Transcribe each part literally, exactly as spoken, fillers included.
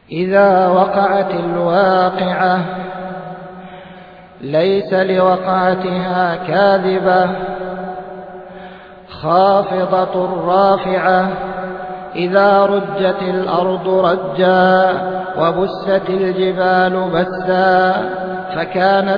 إذا وقعت الواقعة ليس لوقعتها كاذبة خافضة رافعة إذا رجت الأرض رجا وبست الجبال بسا فكانت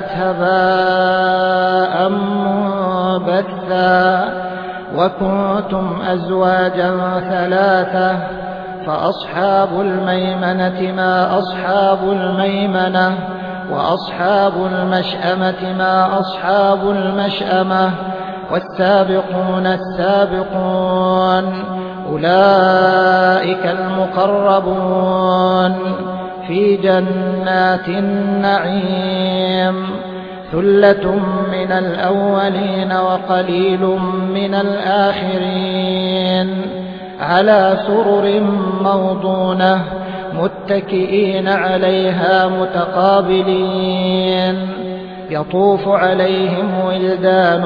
هباء منبثا وكنتم أزواجا ثلاثة فأصحاب الميمنة ما أصحاب الميمنة وأصحاب المشأمة ما أصحاب المشأمة والسابقون السابقون أولئك المقربون في جنات النعيم ثلة من الأولين وقليل من الآخرين على سرر موضونة متكئين عليها متقابلين يطوف عليهم ولدان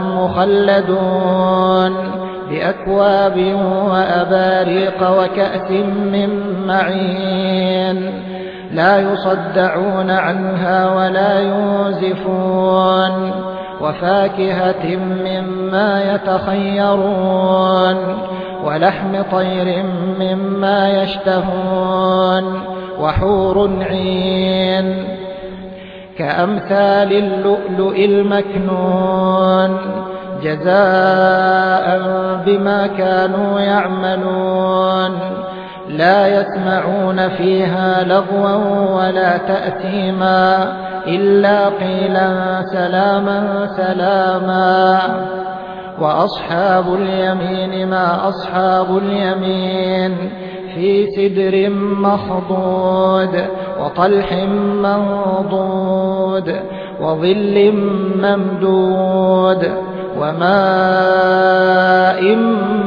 مخلدون بأكواب وأباريق وكأس من معين لا يصدعون عنها ولا ينزفون وفاكهة مما يتخيرون ولحم طير مما يشتهون وحور عين كأمثال اللؤلؤ المكنون جزاء بما كانوا يعملون لا يسمعون فيها لغوا ولا تأثيما إلا قيلا سلاما سلاما وأصحاب اليمين ما أصحاب اليمين في سدر مخضود وطلح منضود وظل ممدود وماء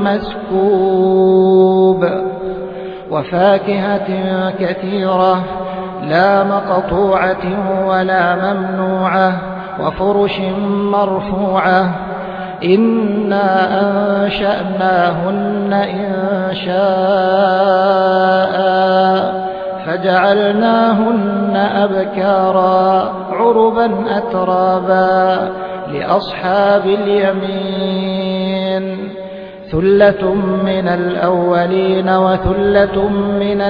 مسكوب وفاكهة كثيرة لا مقطوعة ولا ممنوعة وفرش مرفوعة إنا أنشأناهن إنشاء فجعلناهن أبكارا عربا أترابا لأصحاب اليمين ثلة من الأولين وثلة من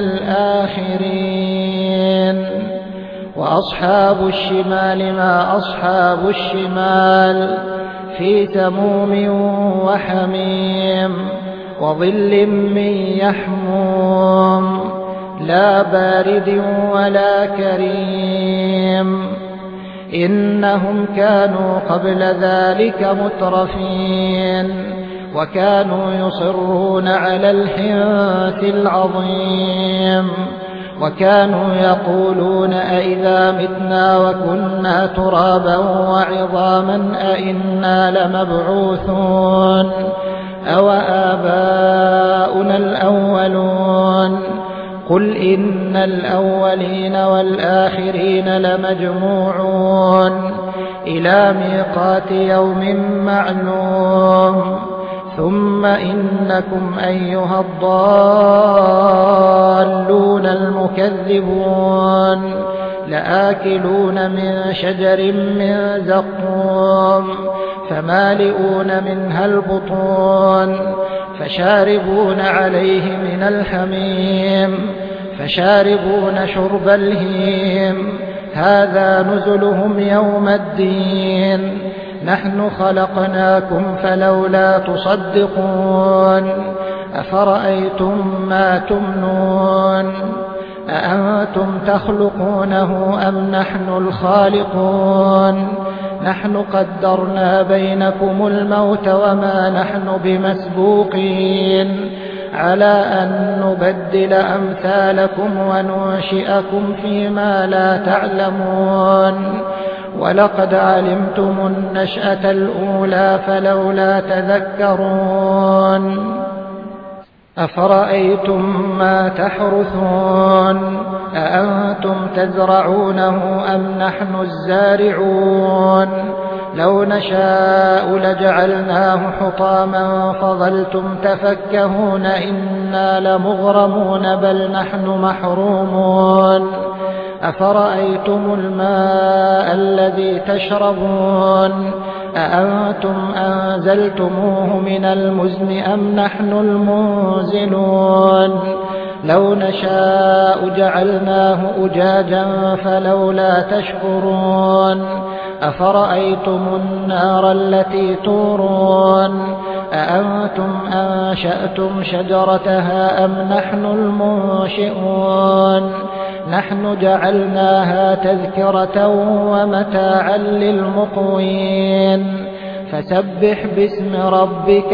الآخرين وأصحاب الشمال ما أصحاب الشمال في سموم وحميم وظل من يحموم لا بارد ولا كريم إنهم كانوا قبل ذلك مترفين وكانوا يصرون على الحنث العظيم وكانوا يقولون أئذا متنا وكنا ترابا وعظاما أئنا لمبعوثون أو آباؤنا الأولون قل إن الأولين والآخرين لمجموعون إلى ميقات يوم معلوم ثم إنكم أيها الضالون المكذبون لآكلون من شجر من زقوم فمالئون منها البطون فشاربون عليه من الحميم فشاربون شرب الهيم هذا نزلهم يوم الدين نحن خلقناكم فلولا تصدقون أفرأيتم ما تمنون أأنتم تخلقونه أم نحن الخالقون نحن قدرنا بينكم الموت وما نحن بمسبوقين على أن نبدل أمثالكم وننشئكم فيما لا تعلمون ولقد علمتم النشأة الأولى فلولا تذكرون أفرأيتم ما تحرثون أأنتم تزرعونه أم نحن الزارعون لو نشاء لجعلناه حطاما فظلتم تفكهون إن إنا لمغرمون بل نحن محرومون أفرأيتم الماء الذي تشربون أأنتم أنزلتموه من المزن أم نحن المنزلون لو نشاء جعلناه أجاجا فلولا تشكرون أفرأيتم النار التي تورون أأنتم أنشأتم شجرتها أم نحن المنشئون نحن جعلناها تذكرة ومتاعا للمقوين فسبح باسم ربك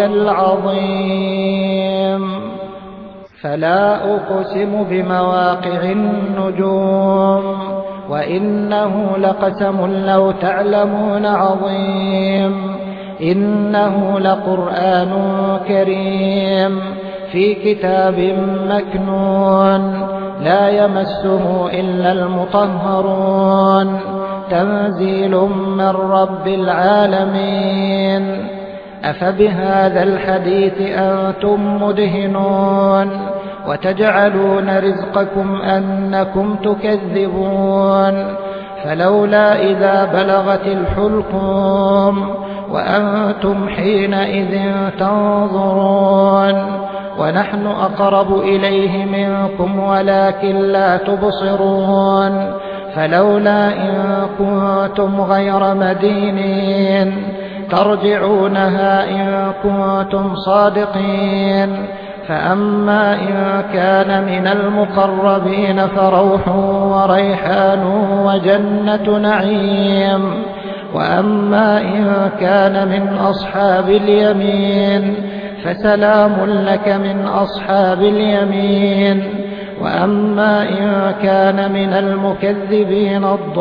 العظيم فلا أقسم بمواقع النجوم وإنه لقسم لو تعلمون عظيم إنه لقرآن كريم في كتاب مكنون لا يمسه إلا المطهرون تنزيل من رب العالمين أفبهذا الحديث أنتم مدهنون وتجعلون رزقكم أنكم تكذبون فلولا إذا بلغت الحلقوم وأنتم حينئذ تنظرون ونحن أقرب إليه منكم ولكن لا تبصرون فلولا إن كنتم غير مدينين ترجعونها إن كنتم صادقين فأما إن كان من المقربين فروح وريحان وجنة نعيم وأما إن كان من أصحاب اليمين فسلام لك من أصحاب اليمين وأما إن كان من المكذبين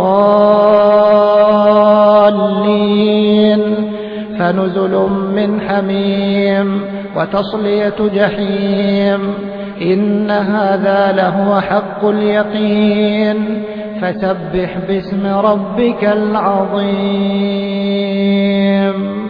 الضالين فنزل من حميم وتصلية جحيم إن هذا لهو حق اليقين فسبح باسم ربك العظيم